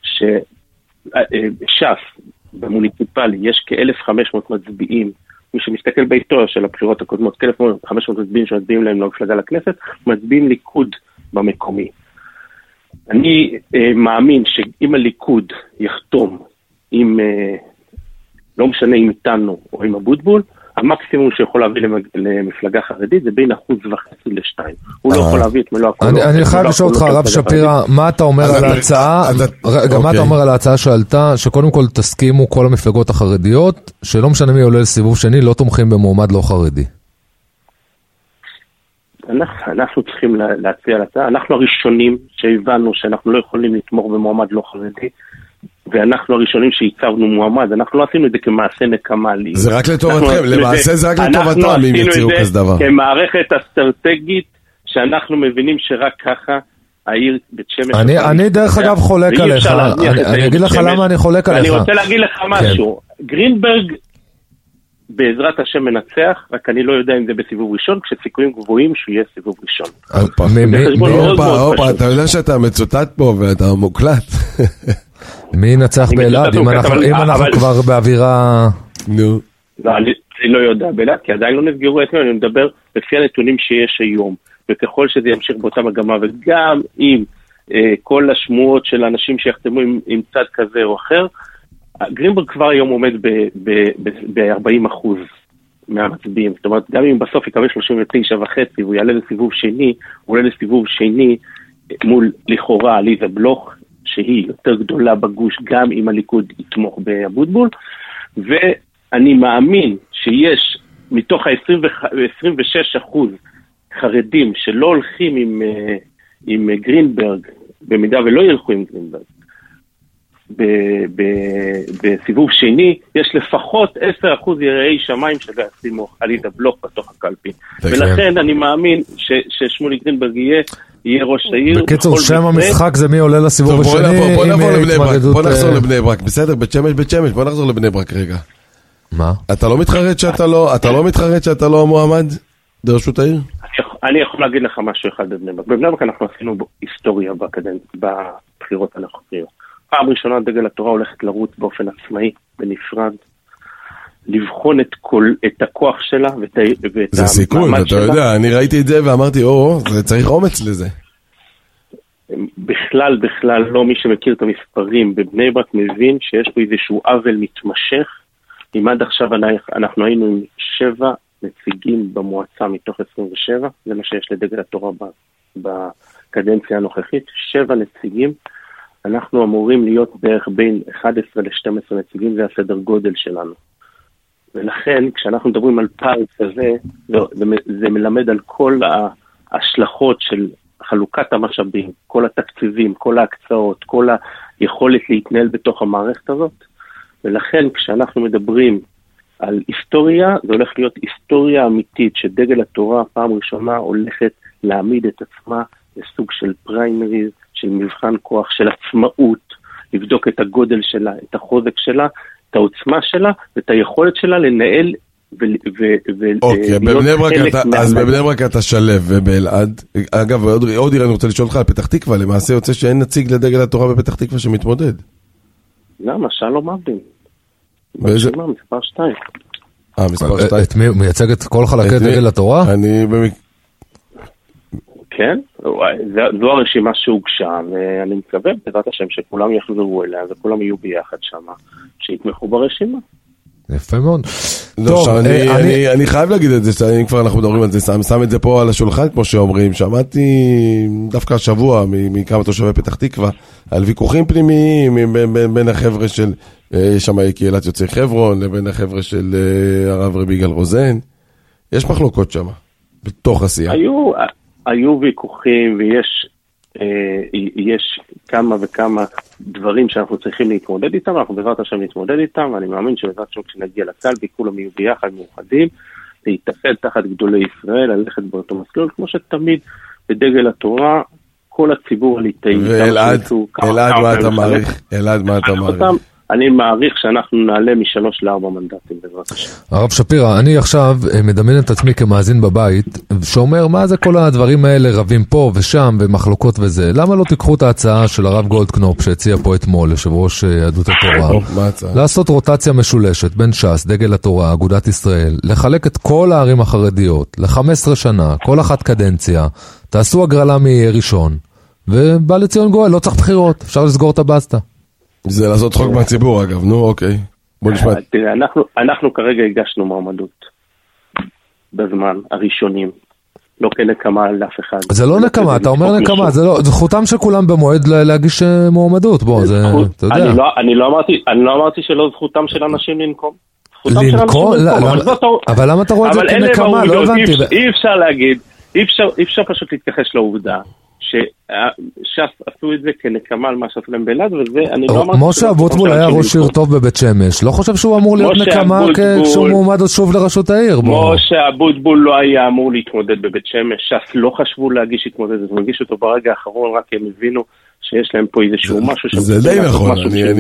שש"ס במוניציפלי יש כ-אלף וחמש מאות מצביעים, מי שמסתכל בהיסטוריה של הבחירות הקודמות, כ-אלף וחמש מאות מצביעים שמצביעים להם למפלגה לכנסת, מצביעים ליכוד במקומי. אני אה, מאמין שאם הליכוד יחתום עם, אה, לא משנה אם איתנו או עם הבוטבול, המקסימום שיכול להביא למפלגה חרדית זה בין אחוז וחצי לשתיים. הוא לא יכול להביא את מלוא הקולות. אני חייב לשאול אותך, הרב שפירא, מה אתה אומר על ההצעה, גם מה אתה אומר על ההצעה שעלתה, שקודם כל תסכימו כל המפלגות החרדיות, שלא משנה מי עולה לסיבוב שני, לא תומכים במועמד לא חרדי. אנחנו צריכים להציע על ההצעה, אנחנו הראשונים שהבנו שאנחנו לא יכולים לתמוך במועמד לא חרדי, ואנחנו הראשונים שהצבנו מועמד, אנחנו לא עשינו את זה כמעשה נקמה לי. זה רק לטובתכם, למעשה זה רק לטובתם אם יציעו כזה דבר. אנחנו עשינו את זה כמערכת אסטרטגית, שאנחנו מבינים שרק ככה העיר בית שמש... אני דרך אגב חולק עליך, אני אגיד לך למה אני חולק עליך. אני רוצה להגיד לך משהו, גרינברג בעזרת השם מנצח, רק אני לא יודע אם זה בסיבוב ראשון, כשסיכויים גבוהים שהוא יהיה סיבוב ראשון. אתה יודע שאתה מצוטט פה ואתה מוקלט. מי ינצח באלעד, אם אנחנו כבר באווירה... נו. לא, אני לא יודע באלעד, כי עדיין לא נסגרו את זה, אני מדבר לפי הנתונים שיש היום, וככל שזה ימשיך באותה מגמה, וגם עם כל השמועות של האנשים שיחתמו עם צד כזה או אחר, גרינברג כבר היום עומד ב-ארבעים אחוז מהמצביעים, זאת אומרת, גם אם בסוף יקבל שלושים ותשע וחצי, והוא יעלה לסיבוב שני, הוא עולה לסיבוב שני מול לכאורה עליזה בלוך, שהיא יותר גדולה בגוש, גם אם הליכוד יתמוך באבוטבול, ואני מאמין שיש מתוך ה-עשרים ושש אחוז חרדים שלא הולכים עם, עם גרינברג, במידה ולא ילכו עם גרינברג, בסיבוב שני, יש לפחות עשרה אחוז יראי שמיים שישימו עליזה בלוך בתוך הקלפי. ולכן אני מאמין ששמולי גרינברג יהיה יהיה ראש העיר. בקיצור, שם המשחק זה מי עולה לסיבוב השני. בוא נחזור לבני ברק, בסדר, בית שמש, בית שמש, בוא נחזור לבני ברק רגע. מה? אתה לא מתחרט שאתה לא, אתה לא מתחרט שאתה לא מועמד לראשות העיר? אני יכול להגיד לך משהו אחד בבני ברק. בבני ברק אנחנו עשינו היסטוריה בבחירות הנוכחיות. פעם ראשונה דגל התורה הולכת לרוץ באופן עצמאי, בנפרד, לבחון את כל, את הכוח שלה ואת, ואת זה סיכון, אתה שלה. יודע, אני ראיתי את זה ואמרתי, או, זה צריך אומץ לזה. בכלל, בכלל לא, מי שמכיר את המספרים בבני ברק מבין שיש פה איזשהו עוול מתמשך, אם עד עכשיו אנחנו היינו עם שבע נציגים במועצה מתוך עשרים ושבע, זה מה שיש לדגל התורה בקדנציה הנוכחית, שבע נציגים, אנחנו אמורים להיות בערך בין אחד עשר ל-שתים עשרה נציגים, זה הסדר גודל שלנו. ולכן, כשאנחנו מדברים על פער כזה, זה, זה מלמד על כל ההשלכות של חלוקת המשאבים, כל התקציבים, כל ההקצאות, כל היכולת להתנהל בתוך המערכת הזאת. ולכן, כשאנחנו מדברים על היסטוריה, זה הולך להיות היסטוריה אמיתית, שדגל התורה פעם ראשונה הולכת להעמיד את עצמה לסוג של פריימריז, של מבחן כוח, של עצמאות, לבדוק את הגודל שלה, את החוזק שלה, את העוצמה שלה, ואת היכולת שלה לנהל אוקיי, בבני ברק אתה, אז בבני ברק אתה שלב ובאלעד, אגב, עוד עיר אני רוצה לשאול לך על פתח תקווה, למעשה יוצא שאין נציג לדגל התורה בפתח תקווה שמתמודד. למה? שלום עבדין. באיזה? מספר שתיים. אה, מספר שתיים. את מי, הוא מייצג את כל חלקי דגל התורה? אני במק... כן, זו הרשימה שהוגשה, ואני מקווה בעזרת השם שכולם יחזרו אליה, וכולם יהיו ביחד שם, שיתמכו ברשימה. יפה מאוד. אני חייב להגיד את זה, אם כבר אנחנו מדברים על זה, שם את זה פה על השולחן, כמו שאומרים, שמעתי דווקא השבוע מכמה תושבי פתח תקווה, על ויכוחים פנימיים בין החבר'ה של, שם קהילת יוצאי חברון, לבין החבר'ה של הרב רבי יגאל רוזן, יש מחלוקות שם, בתוך השיח. היו... היו ויכוחים ויש יש כמה וכמה דברים שאנחנו צריכים להתמודד איתם, אנחנו בעזרת השם להתמודד איתם, ואני מאמין שבעזרת השם כשנגיע לקלפי, כולם יהיו ביחד מאוחדים, להתאחד תחת גדולי ישראל, ללכת באותו מסלול, כמו שתמיד בדגל התורה, כל הציבור הליטאי. ואלעד, אלעד מה אתה מעריך? אלעד מה אתה מעריך? אני מעריך שאנחנו נעלה משלוש לארבע מנדטים בעזרת השם. הרב שפירא, אני עכשיו מדמיין את עצמי כמאזין בבית, שאומר מה זה כל הדברים האלה, רבים פה ושם ומחלוקות וזה. למה לא תיקחו את ההצעה של הרב גולדקנופ שהציע פה אתמול, יושב ראש יהדות התורה, לעשות רוטציה משולשת בין ש"ס, דגל התורה, אגודת ישראל, לחלק את כל הערים החרדיות ל-חמש עשרה שנה, כל אחת קדנציה, תעשו הגרלה מראשון, ובא לציון גואל, לא צריך בחירות, אפשר לסגור את הבסטה. זה לעשות חוק מהציבור אגב, נו אוקיי. בוא נשמע. תראה, אנחנו, אנחנו כרגע הגשנו מועמדות בזמן הראשונים, לא כנקמה לאף אחד. זה לא נקמה, אתה אומר נקמה, זה לא, זכותם של כולם במועד להגיש מועמדות, בוא, זה, אתה יודע. אני לא, אני לא אמרתי, אני לא אמרתי שלא זכותם של אנשים לנקום. לנקום? אבל למה אתה רואה את זה כנקמה? לא הבנתי. אי אפשר להגיד, אי אפשר פשוט להתכחש לעובדה. שש"ס עשו את זה כנקמה על מה שעשו להם בלעד, וזה אני לא אמרתי... משה אבוטבול היה ראש עיר טוב בבית שמש, לא חושב שהוא אמור להיות נקמה כשהוא מועמד עוד שוב לראשות העיר. משה אבוטבול לא היה אמור להתמודד בבית שמש, ש"ס לא חשבו להגיש התמודדת, הם הגישו אותו ברגע האחרון, רק הם הבינו שיש להם פה איזשהו משהו, זה די נכון,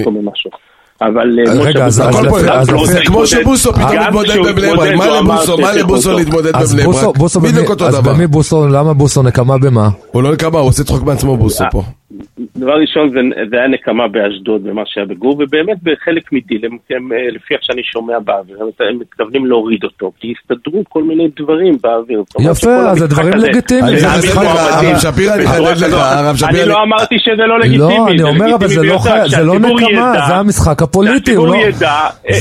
אבל רגע, אז זה כמו שבוסו פתאום מתמודד בבני ברק, מה לבוסו להתמודד בבני ברק? בדיוק אותו דבר. אז במי בוסו, למה בוסו נקמה במה? הוא לא נקמה, הוא עושה צחוק בעצמו בוסו פה. דבר ראשון זה היה נקמה באשדוד במה שהיה בגור, ובאמת בחלק מדיל, לפי איך שאני שומע באוויר, הם מתכוונים להוריד אותו, כי הסתדרו כל מיני דברים באוויר. יפה, אז זה דברים לגיטימיים. הרב שפירא, אני חייב לך, הרב שפירא. אני לא אמרתי שזה לא לגיטימי. לא, אני אומר, אבל זה לא נקמה, זה המשחק הפוליטי. שהציבור ידע,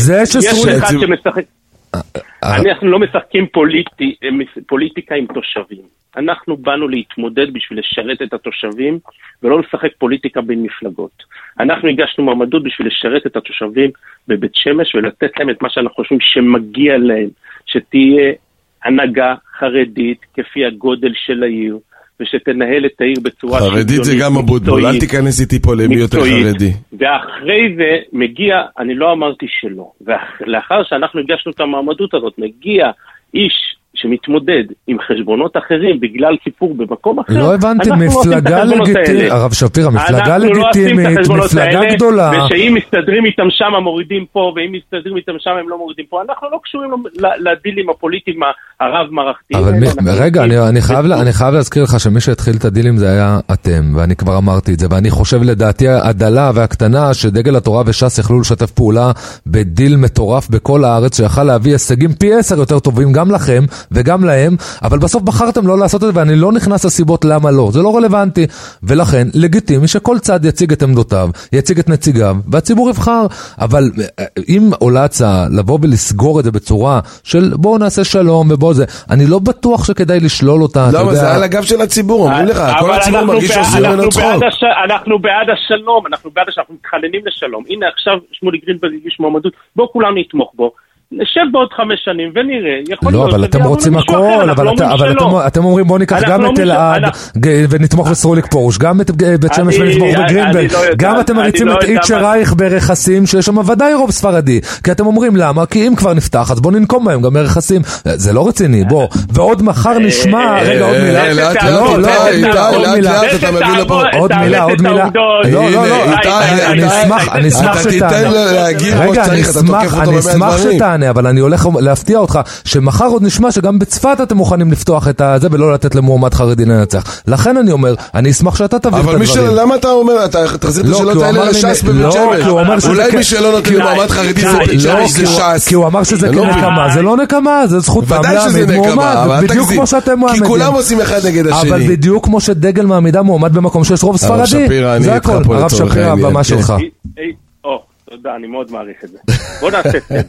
יש אחד שמשחק, אנחנו לא משחקים פוליטיקה עם תושבים. אנחנו באנו להתמודד בשביל לשרת את התושבים, ולא לשחק פוליטיקה בין מפלגות. אנחנו הגשנו מעמדות בשביל לשרת את התושבים בבית שמש, ולתת להם את מה שאנחנו חושבים שמגיע להם, שתהיה הנהגה חרדית כפי הגודל של העיר, ושתנהל את העיר בצורה שוויונית. חרדית זה גם אבוטבול, אל תיכנס איתי פה למי יותר חרדי. ואחרי זה מגיע, אני לא אמרתי שלא, ולאחר שאנחנו הגשנו את המעמדות הזאת, מגיע איש שמתמודד עם חשבונות אחרים בגלל סיפור במקום אחר. לא הבנתי, מפלגה לגיטימית, הרב שפירא, מפלגה לגיטימית, מפלגה גדולה. ושאם מסתדרים איתם שם מורידים פה, ואם מסתדרים איתם שם הם לא מורידים פה, אנחנו לא קשורים לדילים הפוליטיים הרב מערכתיים. אבל רגע, אני חייב להזכיר לך שמי שהתחיל את הדילים זה היה אתם, ואני כבר אמרתי את זה, ואני חושב לדעתי הדלה והקטנה שדגל התורה וש"ס יכלו לשתף פעולה בדיל מטורף בכל הארץ, שיכל להביא הישגים פי עשר יותר טובים גם לכם וגם להם, אבל בסוף בחרתם לא לעשות את זה, ואני לא נכנס לסיבות למה לא, זה לא רלוונטי, ולכן לגיטימי שכל צד יציג את עמדותיו, יציג את נציגיו, והציבור יבחר, אבל אם עולה הצעה לבוא ולסגור את זה בצורה של בואו נעשה שלום ובואו זה, אני לא בטוח שכדאי לשלול אותה. לא, אבל זה על הגב של הציבור, אומרים לך, כל הציבור מרגיש שעושים ממנו צחוק. אנחנו בעד השלום, אנחנו בעד השלום, אנחנו מתחננים לשלום. הנה עכשיו שמולי גרינברג הגיש מועמדות, בואו כולם נתמוך בו. נשב בעוד חמש שנים ונראה. לא, אבל אתם רוצים הכל, אבל אתם אומרים בוא ניקח גם את אלעד ונתמוך בסרוליק פורוש, גם את בית שמש ונתמוך בגרינברג, גם אתם מריצים את איצ'ה רייך ברכסים שיש שם ודאי רוב ספרדי, כי אתם אומרים למה? כי אם כבר נפתח אז בוא ננקום בהם גם ברכסים, זה לא רציני, בוא, ועוד מחר נשמע, רגע עוד מילה, לא, לא, עוד מילה, עוד מילה, עוד מילה, לא, לא, לא, אני אשמח שתענה, רגע, אני אשמח שתענה, אבל אני הולך להפתיע אותך שמחר עוד נשמע שגם בצפת אתם מוכנים לפתוח את זה ולא לתת למועמד חרדי לנצח. לכן אני אומר, אני אשמח שאתה תביא את הדברים. אבל מי שלא, למה אתה אומר, אתה תחזיר את השאלות האלה לש"ס בבית שמש? אולי מי שלא נותן למועמד חרדי זה ש"ס. כי הוא אמר שזה נקמה, זה לא נקמה, זה זכותם להעמיד מועמד, בדיוק כמו שאתם מעמידים. כי כולם עושים אחד נגד השני. אבל בדיוק כמו שדגל מעמידה מועמד במקום שיש רוב ספרדי. זה הכל. הרב שפירא, הבמה שלך. תודה, אני מאוד מעריך את זה. בוא נעשה את זה.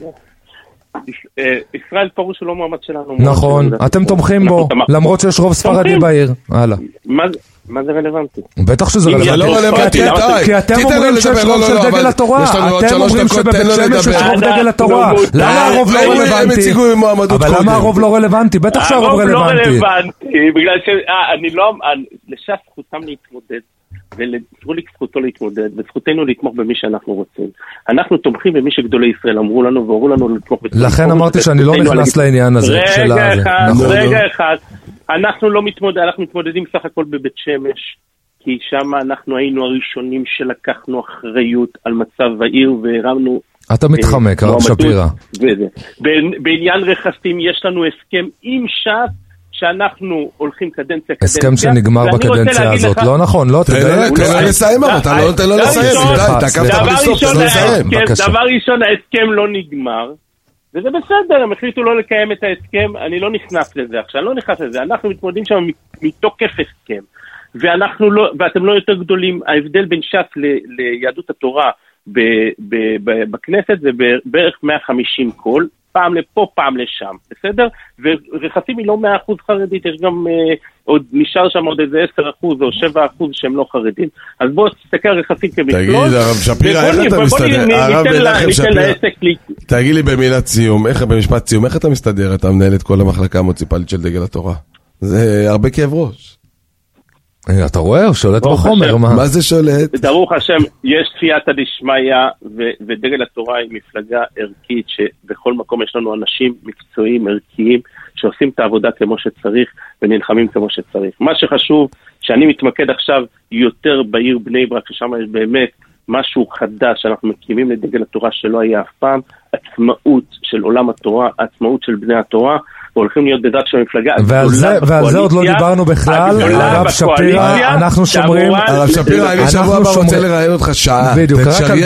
ישראל פרוש הוא לא מועמד שלנו. נכון, אתם תומכים בו, למרות שיש רוב ספרדי בעיר. הלאה. מה זה רלוונטי? בטח שזה רלוונטי. זה לא רלוונטי, כי אתם אומרים שיש רוב של דגל התורה. אתם אומרים שבבית שמש יש רוב דגל התורה. למה הרוב לא רלוונטי? אבל למה הרוב לא רלוונטי? בטח שהרוב רלוונטי. הרוב לא רלוונטי, בגלל שאני לא... לש"ס זכותם להתמודד, ולפרוליק זכותו להתמודד, וזכותנו לתמוך במי שאנחנו רוצים. אנחנו תומכים במי שגדולי ישראל אמרו לנו, והורו לנו לתמוך בתמוך. לכן אמרתי שאני לא נכנס לעניין הזה. רגע אחד, רגע אחד. אנחנו לא מתמודדים, אנחנו מתמודדים סך הכל בבית שמש, כי שם אנחנו היינו הראשונים שלקחנו אחריות על מצב העיר, והרמנו... אתה מתחמק, הרב שפירא. בעניין רכסים יש לנו הסכם עם ש"ס, שאנחנו הולכים קדנציה קדנציה. הסכם שנגמר בקדנציה הזאת. לא נכון, לא תדע. תן לו לסיים, אבל אתה לא נותן לו לסיים. דבר ראשון, ההסכם לא נגמר, וזה בסדר, הם החליטו לא לקיים את ההסכם, אני לא נכנס לזה עכשיו, לא נכנס לזה, אנחנו מתמודדים שם מתוקף הסכם, ואנחנו לא, ואתם לא יותר גדולים, ההבדל בין ש"ס ליהדות התורה בכנסת זה בערך מאה וחמישים קול, פעם לפה, פעם לשם, בסדר? ורכסים היא לא מאה אחוז חרדית, יש גם, אה, עוד נשאר שם עוד איזה עשרה אחוז או שבעה אחוז שהם לא חרדים. אז בואו תסתכל רכסים כמכלול. תגיד, הרב שפירא, איך אתה מסתדר? הרב מנחם שפירא, תגיד לי במילת סיום, איך, במשפט סיום, איך אתה מסתדר? אתה מנהל את כל המחלקה המוניציפלית של דגל התורה. זה הרבה כאב ראש. אתה רואה, הוא שולט בחומר, מה? מה זה שולט? ברוך השם, יש סייעתא דשמיא, ודגל התורה היא מפלגה ערכית, שבכל מקום יש לנו אנשים מקצועיים, ערכיים, שעושים את העבודה כמו שצריך, ונלחמים כמו שצריך. מה שחשוב, שאני מתמקד עכשיו יותר בעיר בני ברק, ששם יש באמת משהו חדש, שאנחנו מקימים לדגל התורה שלא היה אף פעם, עצמאות של עולם התורה, עצמאות של בני התורה, והולכים להיות בעזרת של המפלגה ועל זה עוד לא דיברנו בכלל. הרב שפירא, אנחנו שומרים, הרב שפירא, אני שבוע הבא רוצה לראיין אותך שעה, בדיוק,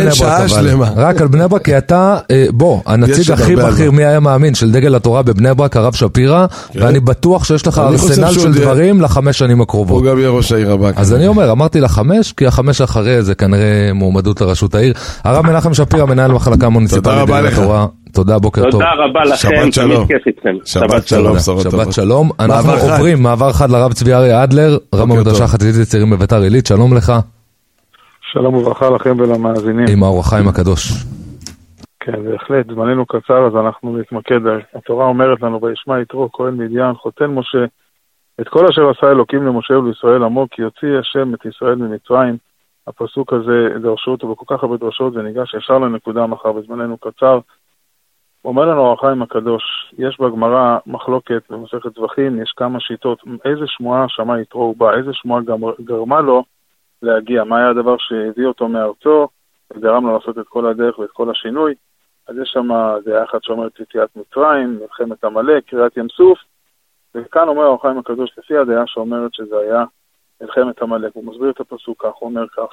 רק על בני ברק, כי אתה, בוא, הנציג הכי בכיר, מי היה מאמין, של דגל התורה בבני ברק, הרב שפירא, ואני בטוח שיש לך ארסנל של דברים לחמש שנים הקרובות. הוא גם יהיה ראש העיר הבא. אז אני אומר, אמרתי לחמש, כי החמש אחרי זה כנראה מועמדות לראשות העיר. הרב מנחם שפירא, מנהל מחלקה מוניציפלית דגל התורה. תודה, בוקר טוב. תודה רבה לכם, תמיד כיף איתכם. שבת שלום. שבת שלום. אנחנו עוברים מעבר חד לרב צבי אריה אדלר, רב המדרשה החסידית לצעירים בביתר עילית. שלום לך. שלום וברכה לכם ולמאזינים. עם האור החיים הקדוש. כן, בהחלט, זמננו קצר, אז אנחנו נתמקד. התורה אומרת לנו, וישמע יתרו כהן מדיין חותן משה, את כל אשר עשה אלוקים למשה ולישראל עמו, כי יוציא השם את ישראל ממצרים. הפסוק הזה דרשו אותו בכל כך הרבה דרשות, וניגש ישר לנקודה מחר, בזמננו קצר. אומר לנו האור החיים הקדוש, יש בגמרא מחלוקת במסכת זבחים, יש כמה שיטות, איזה שמועה שמע יתרו הוא בא, איזה שמועה גרמה לו להגיע, מה היה הדבר שהביא אותו מארצו, וגרם לו לעשות את כל הדרך ואת כל השינוי. אז יש שם דעה אחת שאומרת יציאת מצרים, מלחמת עמלק, קריעת ים סוף, וכאן אומר האור החיים הקדוש לפי הדעה שאומרת שזה היה מלחמת עמלק. הוא מסביר את הפסוק כך, הוא אומר כך,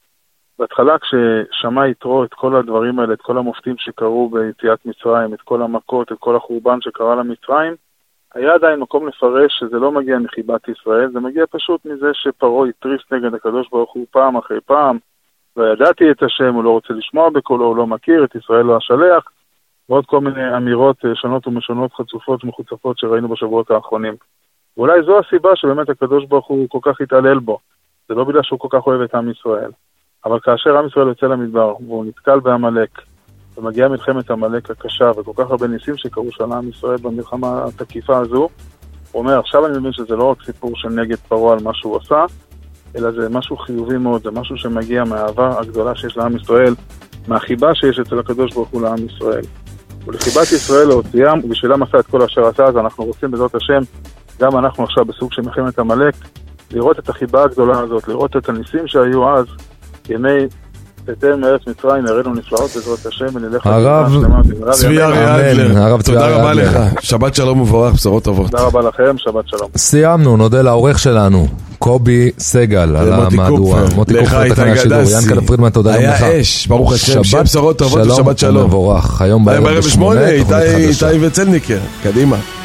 בהתחלה כששמע יתרו את כל הדברים האלה, את כל המופתים שקרו ביציאת מצרים, את כל המכות, את כל החורבן שקרה למצרים, היה עדיין מקום לפרש שזה לא מגיע מחיבת ישראל, זה מגיע פשוט מזה שפרעה התריס נגד הקדוש ברוך הוא פעם אחרי פעם, וידעתי את השם, הוא לא רוצה לשמוע בקולו, הוא לא מכיר, את ישראל לא השלח, ועוד כל מיני אמירות שונות ומשונות, חצופות ומחוצפות שראינו בשבועות האחרונים. ואולי זו הסיבה שבאמת הקדוש ברוך הוא כל כך התעלל בו, זה לא בגלל שהוא כל כך אוהב את עם ישראל. אבל כאשר עם ישראל יוצא למדבר, והוא נתקל בעמלק, ומגיעה מלחמת עמלק הקשה, וכל כך הרבה ניסים שקרו של עם ישראל במלחמה התקיפה הזו, הוא אומר, עכשיו אני מבין שזה לא רק סיפור של נגד פרעה על מה שהוא עשה, אלא זה משהו חיובי מאוד, זה משהו שמגיע מהאהבה הגדולה שיש לעם ישראל, מהחיבה שיש אצל הקדוש ברוך הוא לעם ישראל. ולחיבת ישראל להוציאם, ובשבילם עשה את כל אשר עשה, אז אנחנו רוצים בעזרת השם, גם אנחנו עכשיו בסוג של מלחמת עמלק, לראות את החיבה הגדולה הזאת, לראות את הניסים שהיו אז, ימי תתן מארץ מצרים, הראינו נפלאות בעזרת השם, ונלך הרב צבי אריה אדלר, תודה רבה לך, שבת שלום וברך, בשורות טובות. תודה רבה לכם, שבת שלום. סיימנו, נודה לעורך שלנו, קובי סגל, על המהדורה, מוטי קופר, תקנה שידור, ינקלה פרידמן, תודה גם לך. היה אש, ברוך השם, שיהיה בשורות טובות ושבת שלום. מבורך, היום בערב בשמונה, איתי וצלניקר, קדימה.